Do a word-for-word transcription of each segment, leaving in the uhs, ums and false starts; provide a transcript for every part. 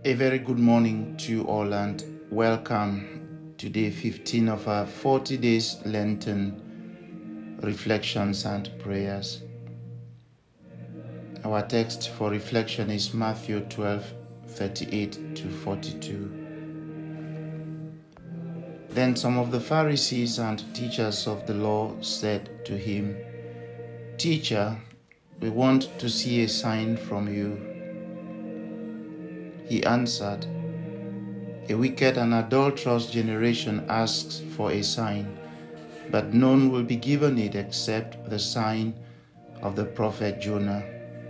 A very good morning to you all and welcome to day fifteen of our forty days Lenten reflections and prayers. Our text for reflection is Matthew twelve, thirty-eight to forty-two. Then some of the Pharisees and teachers of the law said to him, "Teacher, we want to see a sign from you." He answered, "A wicked and adulterous generation asks for a sign, but none will be given it except the sign of the prophet Jonah.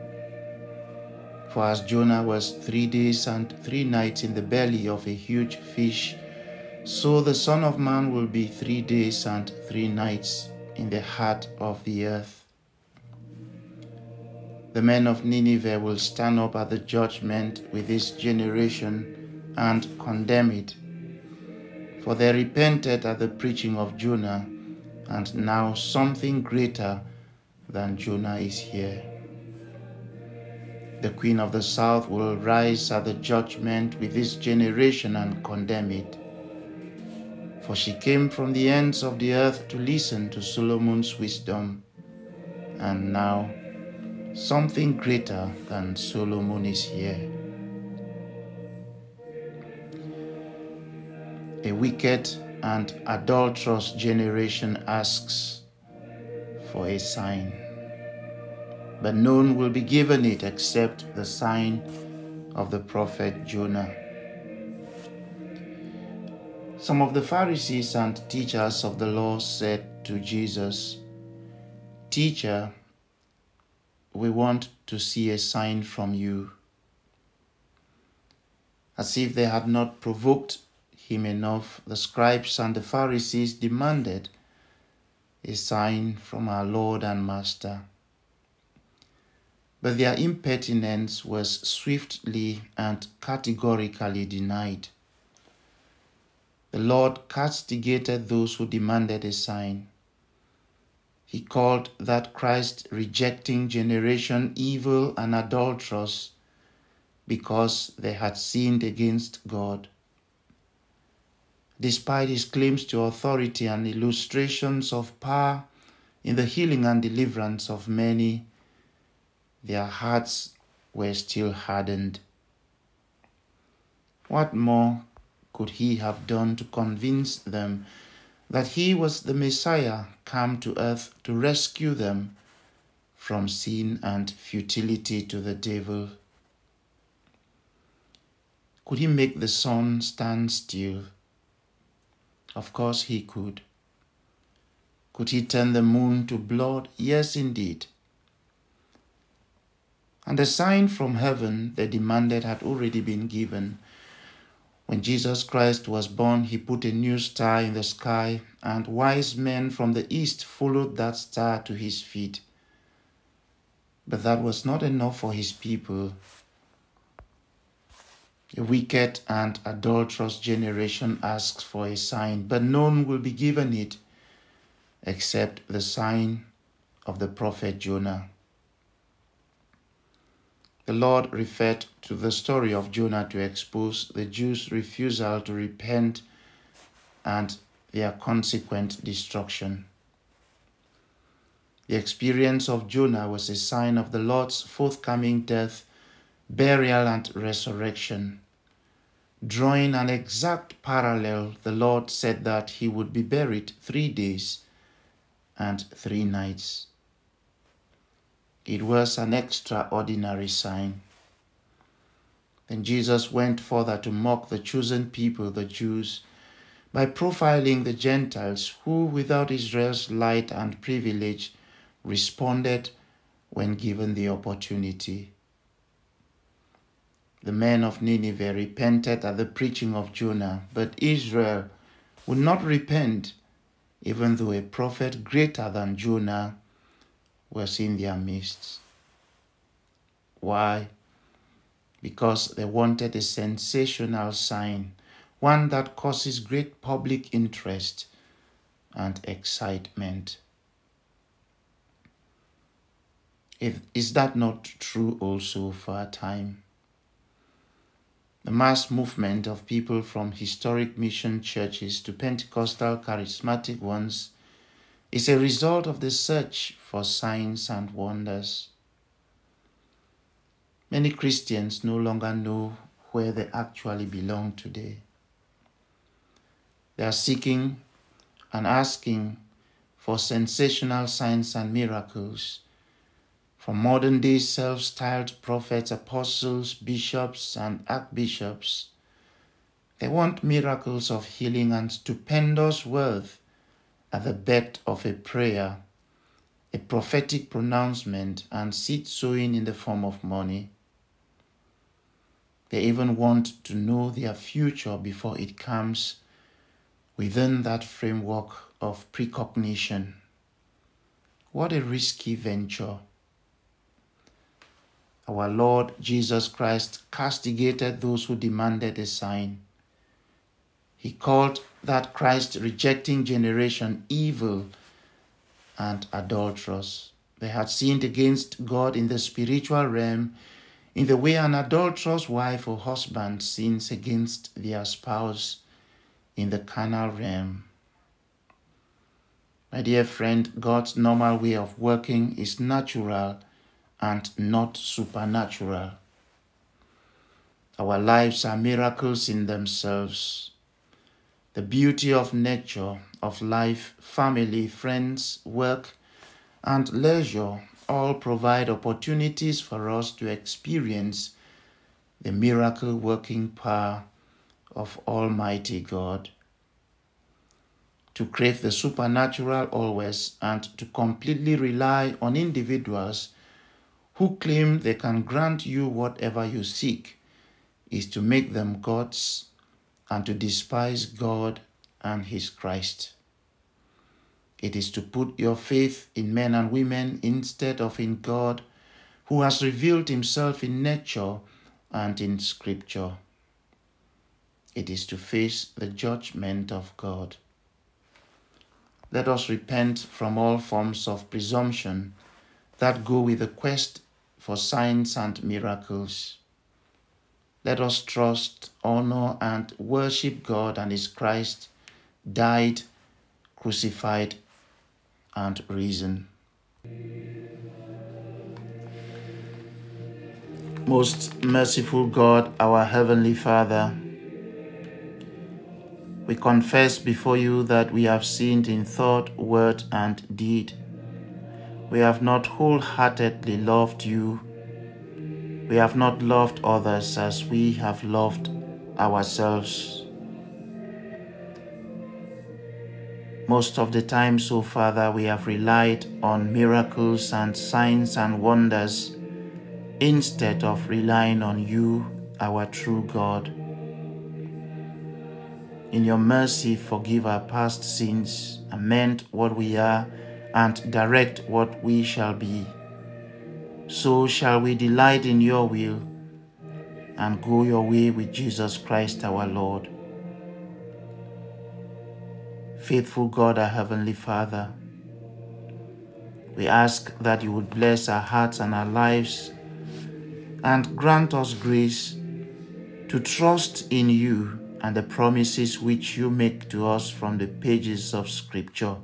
For as Jonah was three days and three nights in the belly of a huge fish, so the Son of Man will be three days and three nights in the heart of the earth. The men of Nineveh will stand up at the judgment with this generation and condemn it. For they repented at the preaching of Jonah, and now something greater than Jonah is here. The queen of the south will rise at the judgment with this generation and condemn it. For she came from the ends of the earth to listen to Solomon's wisdom, and now something greater than Solomon is here. A wicked and adulterous generation asks for a sign, but none will be given it except the sign of the prophet Jonah. Some of the Pharisees and teachers of the law said to Jesus, "Teacher, we want to see a sign from you." As if they had not provoked him enough, the scribes and the Pharisees demanded a sign from our Lord and Master. But their impertinence was swiftly and categorically denied. The Lord castigated those who demanded a sign. He called that Christ-rejecting generation evil and adulterous because they had sinned against God. Despite his claims to authority and illustrations of power in the healing and deliverance of many, their hearts were still hardened. What more could he have done to convince them that he was the Messiah come to earth to rescue them from sin and futility to the devil? Could he make the sun stand still? Of course he could. Could he turn the moon to blood? Yes, indeed. And the sign from heaven they demanded had already been given. When Jesus Christ was born, he put a new star in the sky, and wise men from the east followed that star to his feet. But that was not enough for his people. A wicked and adulterous generation asks for a sign, but none will be given it except the sign of the prophet Jonah. The Lord referred to the story of Jonah to expose the Jews' refusal to repent and their consequent destruction. The experience of Jonah was a sign of the Lord's forthcoming death, burial, and resurrection. Drawing an exact parallel, the Lord said that he would be buried three days and three nights. It was an extraordinary sign. Then Jesus went further to mock the chosen people, the Jews, by profiling the Gentiles who, without Israel's light and privilege, responded when given the opportunity. The men of Nineveh repented at the preaching of Jonah, but Israel would not repent, even though a prophet greater than Jonah was in their midst. Why? Because they wanted a sensational sign, one that causes great public interest and excitement. If, is that not true also for our time? The mass movement of people from historic mission churches to Pentecostal charismatic ones is a result of the search for signs and wonders. Many Christians no longer know where they actually belong today. They are seeking and asking for sensational signs and miracles from modern-day self-styled prophets, apostles, bishops, and archbishops. They want miracles of healing and stupendous wealth at the beck of a prayer, a prophetic pronouncement, and seed sowing in the form of money. They even want to know their future before it comes within that framework of precognition. What a risky venture. Our Lord Jesus Christ castigated those who demanded a sign. He called that Christ-rejecting generation evil and adulterous. They had sinned against God in the spiritual realm in the way an adulterous wife or husband sins against their spouse in the carnal realm. My dear friend, God's normal way of working is natural and not supernatural. Our lives are miracles in themselves. The beauty of nature, of life, family, friends, work, and leisure all provide opportunities for us to experience the miracle-working power of Almighty God. To crave the supernatural always and to completely rely on individuals who claim they can grant you whatever you seek is to make them gods and to despise God and His Christ. It is to put your faith in men and women instead of in God, who has revealed Himself in nature and in Scripture. It is to face the judgment of God. Let us repent from all forms of presumption that go with the quest for signs and miracles. Let us trust, honor, and worship God and His Christ, died, crucified, and risen. Most merciful God, our Heavenly Father, we confess before you that we have sinned in thought, word, and deed. We have not wholeheartedly loved you. We have not loved others as we have loved ourselves. Most of the time, so Father, we have relied on miracles and signs and wonders instead of relying on you, our true God. In your mercy, forgive our past sins, amend what we are, and direct what we shall be. So shall we delight in your will and go your way with Jesus Christ our Lord. Faithful God, our Heavenly Father, we ask that you would bless our hearts and our lives and grant us grace to trust in you and the promises which you make to us from the pages of Scripture.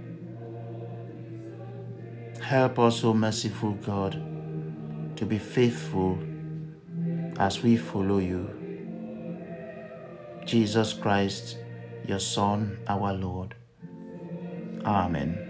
Help us, O merciful God, to be faithful as we follow you. Jesus Christ, your Son, our Lord. Amen.